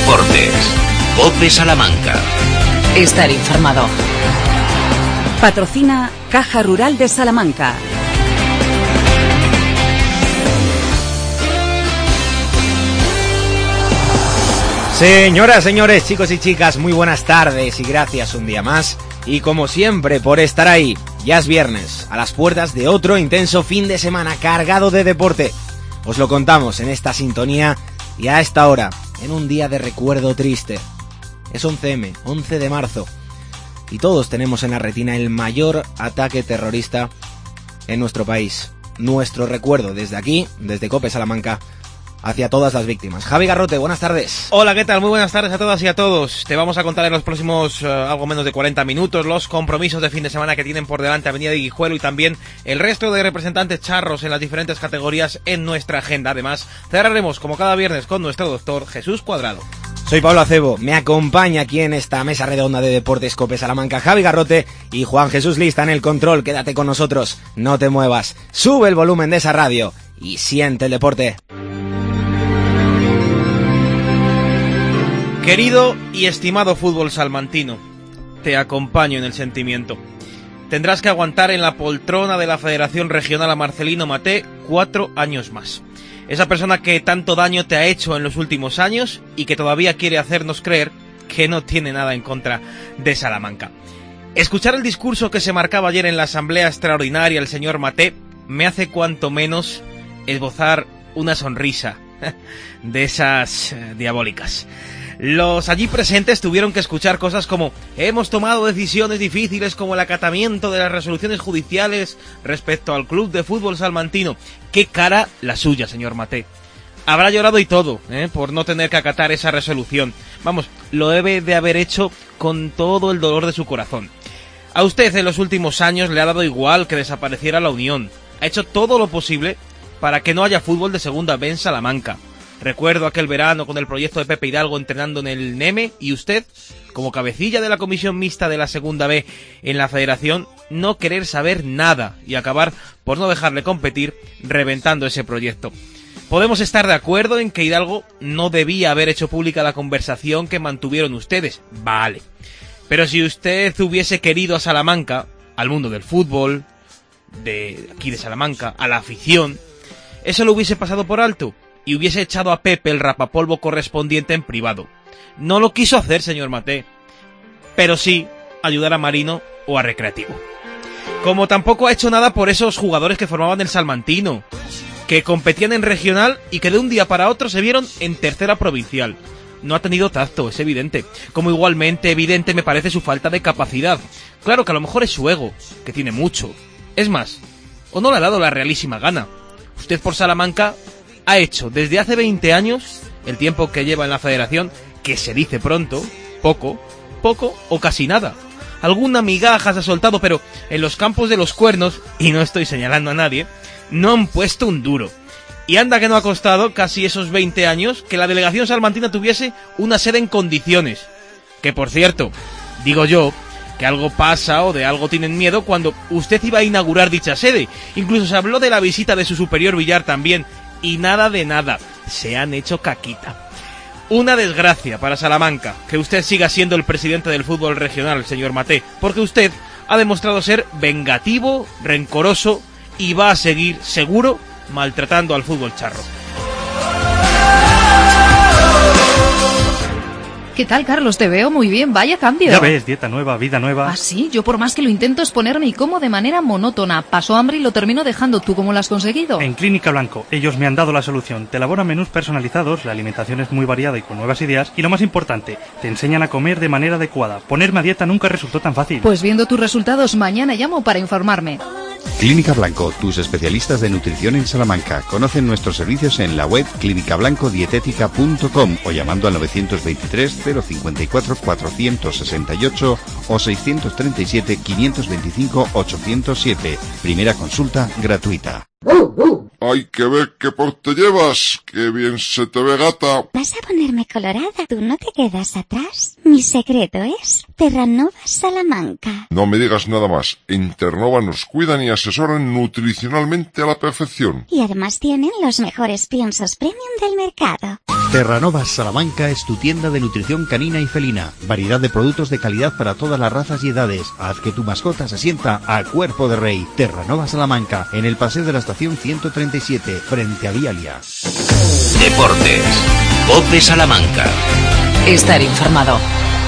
deportes. COPE Salamanca. Estar informado. Patrocina Caja Rural de Salamanca. Señoras, señores, chicos y chicas, muy buenas tardes y gracias un día más. Y como siempre, por estar ahí. Ya es viernes, a las puertas de otro intenso fin de semana cargado de deporte. Os lo contamos en esta sintonía y a esta hora, en un día de recuerdo triste. Es 11M, 11 de marzo. Y todos tenemos en la retina el mayor ataque terrorista en nuestro país. Nuestro recuerdo desde aquí, desde COPE Salamanca, hacia todas las víctimas. Javi Garrote, buenas tardes. Hola, ¿qué tal? Muy buenas tardes a todas y a todos. Te vamos a contar en los próximos algo menos de 40 minutos los compromisos de fin de semana que tienen por delante Avenida de Guijuelo y también el resto de representantes charros en las diferentes categorías en nuestra agenda. Además, cerraremos como cada viernes con nuestro doctor Jesús Cuadrado. Soy Pablo Acebo, me acompaña aquí en esta mesa redonda de Deportes COPE Salamanca Javi Garrote y Juan Jesús Lista en el control. Quédate con nosotros, no te muevas, sube el volumen de esa radio y siente el deporte. Querido y estimado fútbol salmantino, te acompaño en el sentimiento. Tendrás que aguantar en la poltrona de la Federación Regional a Marcelino Maté 4 años más. Esa persona que tanto daño te ha hecho en los últimos años y que todavía quiere hacernos creer que no tiene nada en contra de Salamanca. Escuchar el discurso que se marcaba ayer en la asamblea extraordinaria el señor Maté me hace cuanto menos esbozar una sonrisa de esas diabólicas. Los allí presentes tuvieron que escuchar cosas como: hemos tomado decisiones difíciles como el acatamiento de las resoluciones judiciales respecto al club de fútbol salmantino. ¡Qué cara la suya, señor Maté! Habrá llorado y todo, por no tener que acatar esa resolución. Vamos, lo debe de haber hecho con todo el dolor de su corazón. A usted en los últimos años le ha dado igual que desapareciera la Unión. Ha hecho todo lo posible para que no haya fútbol de segunda B en Salamanca. Recuerdo aquel verano con el proyecto de Pepe Hidalgo entrenando en el NEME y usted, como cabecilla de la comisión mixta de la segunda B en la federación, no querer saber nada y acabar por no dejarle competir reventando ese proyecto. Podemos estar de acuerdo en que Hidalgo no debía haber hecho pública la conversación que mantuvieron ustedes, vale. Pero si usted hubiese querido a Salamanca, al mundo del fútbol, de aquí de Salamanca, a la afición, eso lo hubiese pasado por alto y hubiese echado a Pepe el rapapolvo correspondiente en privado. No lo quiso hacer, señor Maté, pero sí ayudar a Marino o a Recreativo. Como tampoco ha hecho nada por esos jugadores que formaban el salmantino, que competían en regional y que de un día para otro se vieron en tercera provincial. No ha tenido tacto, es evidente. Como igualmente evidente me parece su falta de capacidad. Claro que a lo mejor es su ego, que tiene mucho. Es más, o no le ha dado la realísima gana. Usted por Salamanca ha hecho desde hace 20 años, el tiempo que lleva en la federación, que se dice pronto, poco o casi nada. Alguna migaja se ha soltado, pero en los campos de los cuernos, y no estoy señalando a nadie, no han puesto un duro. Y anda que no ha costado casi esos 20 años que la delegación salmantina tuviese una sede en condiciones. Que por cierto, digo yo, que algo pasa o de algo tienen miedo cuando usted iba a inaugurar dicha sede. Incluso se habló de la visita de su superior Villar también. Y nada de nada, se han hecho caquita. Una desgracia para Salamanca que usted siga siendo el presidente del fútbol regional, señor Maté, porque usted ha demostrado ser vengativo, rencoroso y va a seguir, seguro, maltratando al fútbol charro. ¿Qué tal, Carlos? Te veo muy bien, vaya cambio. Ya ves, dieta nueva, vida nueva. ¿Ah, sí? Yo por más que lo intento es ponerme y como de manera monótona. Paso hambre y lo termino dejando. ¿Tú cómo lo has conseguido? En Clínica Blanco, ellos me han dado la solución. Te elaboran menús personalizados, la alimentación es muy variada y con nuevas ideas. Y lo más importante, te enseñan a comer de manera adecuada. Ponerme a dieta nunca resultó tan fácil. Pues viendo tus resultados, mañana llamo para informarme. Clínica Blanco, tus especialistas de nutrición en Salamanca. Conocen nuestros servicios en la web clinicablancodietética.com o llamando al 923 054 468 o 637 525 807. Primera consulta gratuita. Hay que ver qué porte llevas, qué bien se te ve, gata. Vas a ponerme colorada, tú no te quedas atrás. Mi secreto es Terranova Salamanca. No me digas nada más. En Terranova nos cuidan y asesoran nutricionalmente a la perfección. Y además tienen los mejores piensos premium del mercado. Terranova Salamanca es tu tienda de nutrición canina y felina. Variedad de productos de calidad para todas las razas y edades. Haz que tu mascota se sienta a cuerpo de rey. Terranova Salamanca, en el paseo de la estación 137, frente a Vialia. Deportes. COPE Salamanca. Estar informado.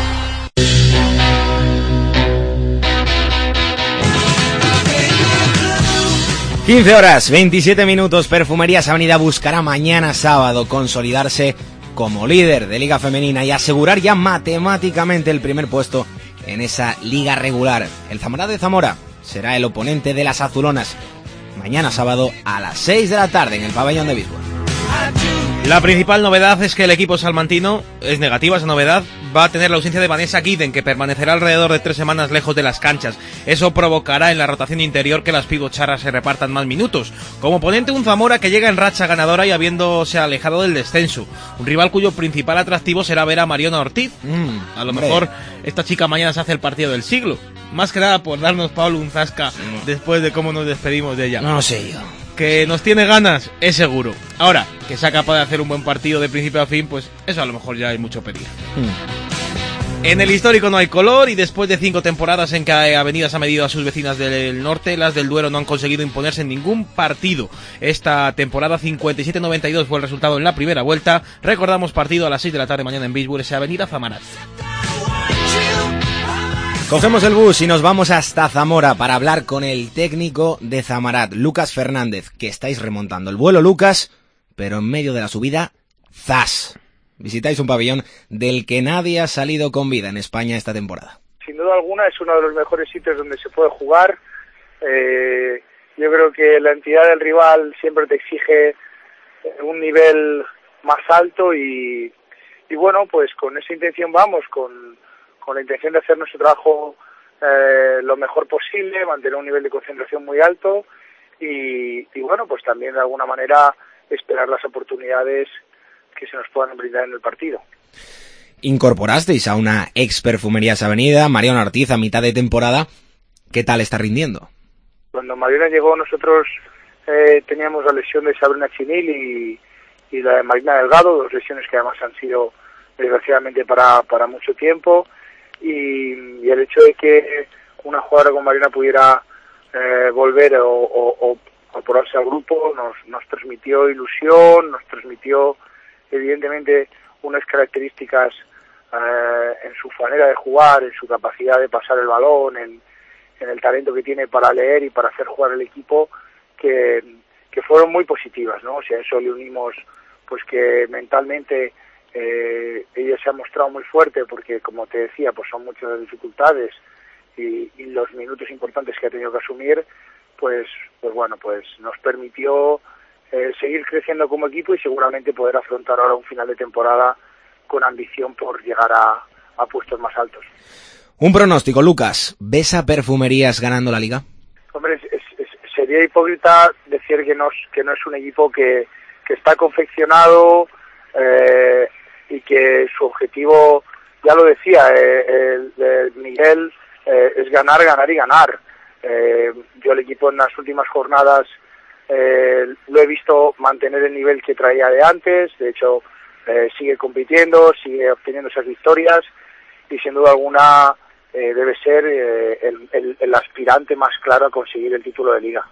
(15 horas 27 minutos). Perfumerías Avenida buscará mañana sábado consolidarse como líder de Liga Femenina y asegurar ya matemáticamente el primer puesto en esa liga regular. El Zamora de Zamora será el oponente de las azulonas mañana sábado a las 6 de la tarde en el pabellón de Bisbal. La principal novedad es que el equipo salmantino, es negativa esa novedad, va a tener la ausencia de Vanessa Guiden, que permanecerá alrededor de 3 semanas lejos de las canchas. Eso provocará en la rotación interior que las pivocharras se repartan más minutos. Como oponente, un Zamora que llega en racha ganadora y habiéndose alejado del descenso. Un rival cuyo principal atractivo será ver a Mariona Ortiz. A lo mejor esta chica mañana se hace el partido del siglo. Más que nada por darnos, Pablo, un zasca después de cómo nos despedimos de ella. No sé yo. Que nos tiene ganas, es seguro. Ahora, que sea capaz de hacer un buen partido de principio a fin, pues eso a lo mejor ya hay mucho pedir. En el histórico no hay color y después de 5 temporadas en que Avenidas ha medido a sus vecinas del norte, las del Duero no han conseguido imponerse en ningún partido. Esta temporada 57-92 fue el resultado en la primera vuelta. Recordamos partido a las 6 de la tarde mañana en Bisbal, esa Avenida Zamarat. Cogemos el bus y nos vamos hasta Zamora para hablar con el técnico de Zamarat, Lucas Fernández, que estáis remontando el vuelo, Lucas, pero en medio de la subida, ¡zas! Visitáis un pabellón del que nadie ha salido con vida en España esta temporada. Sin duda alguna es uno de los mejores sitios donde se puede jugar. Yo creo que la entidad del rival siempre te exige un nivel más alto y bueno, pues con esa intención vamos, con la intención de hacer nuestro trabajo lo mejor posible, mantener un nivel de concentración muy alto y bueno, pues también de alguna manera esperar las oportunidades que se nos puedan brindar en el partido. Incorporasteis a una ex Perfumerías Avenida, Mariona Ortiz, a mitad de temporada. ¿Qué tal está rindiendo? Cuando Mariona llegó nosotros teníamos la lesión de Sabrina Chinil y la de Marina Delgado, 2 lesiones que además han sido desgraciadamente para mucho tiempo. Y el hecho de que una jugadora como Mariona pudiera volver o incorporarse al grupo nos transmitió ilusión, nos transmitió evidentemente unas características en su manera de jugar, en su capacidad de pasar el balón, en el talento que tiene para leer y para hacer jugar el equipo, que fueron muy positivas, ¿no? O sea, a eso le unimos pues que mentalmente ella se ha mostrado muy fuerte porque, como te decía, pues son muchas las dificultades y los minutos importantes que ha tenido que asumir, pues bueno, pues nos permitió seguir creciendo como equipo y seguramente poder afrontar ahora un final de temporada con ambición por llegar a puestos más altos. Un pronóstico, Lucas. ¿Ves a Perfumerías ganando la Liga? Hombre, sería hipócrita decir que no es un equipo que está confeccionado y que su objetivo, ya lo decía Miguel, es ganar, ganar y ganar. Yo el equipo en las últimas jornadas lo he visto mantener el nivel que traía de antes, de hecho sigue compitiendo, sigue obteniendo esas victorias y sin duda alguna debe ser el aspirante más claro a conseguir el título de Liga.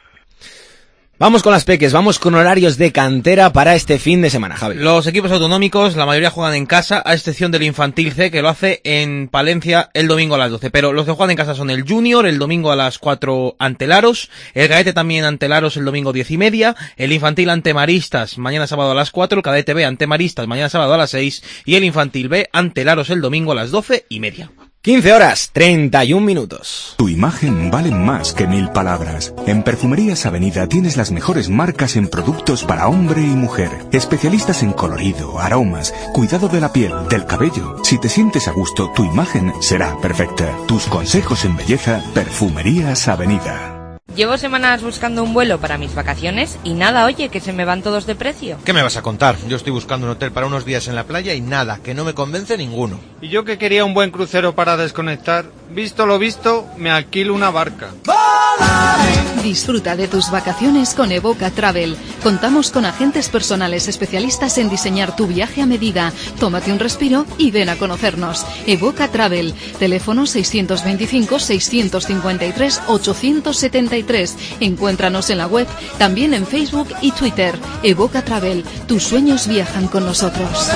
Vamos con las peques, vamos con horarios de cantera para este fin de semana, Javi. Los equipos autonómicos, la mayoría juegan en casa, a excepción del Infantil C, que lo hace en Palencia el domingo a las 12. Pero los que juegan en casa son el Junior, el domingo a las 4 ante Laros, el Cadete también ante Laros el domingo 10:30, el Infantil ante Maristas mañana sábado a las 4, el Cadete B ante Maristas mañana sábado a las 6 y el Infantil B ante Laros el domingo a las 12:30. 15 horas, 31 minutos. Tu imagen vale más que 1000 palabras. En Perfumerías Avenida tienes las mejores marcas en productos para hombre y mujer. Especialistas en colorido, aromas, cuidado de la piel, del cabello. Si te sientes a gusto, tu imagen será perfecta. Tus consejos en belleza, Perfumerías Avenida. Llevo semanas buscando un vuelo para mis vacaciones y nada, oye, que se me van todos de precio. ¿Qué me vas a contar? Yo estoy buscando un hotel para unos días en la playa y nada, que no me convence ninguno. Y yo que quería un buen crucero para desconectar, visto lo visto, me alquilo una barca. Disfruta de tus vacaciones con Evoca Travel. Contamos con agentes personales especialistas en diseñar tu viaje a medida. Tómate un respiro y ven a conocernos. Evoca Travel. Teléfono 625-653-873. Encuéntranos en la web, también en Facebook y Twitter. Evoca Travel. Tus sueños viajan con nosotros.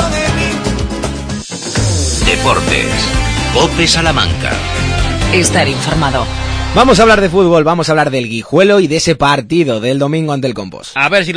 Deportes. COPE Salamanca. Estar informado. Vamos a hablar de fútbol, vamos a hablar del Guijuelo y de ese partido del domingo ante el Compos. A ver si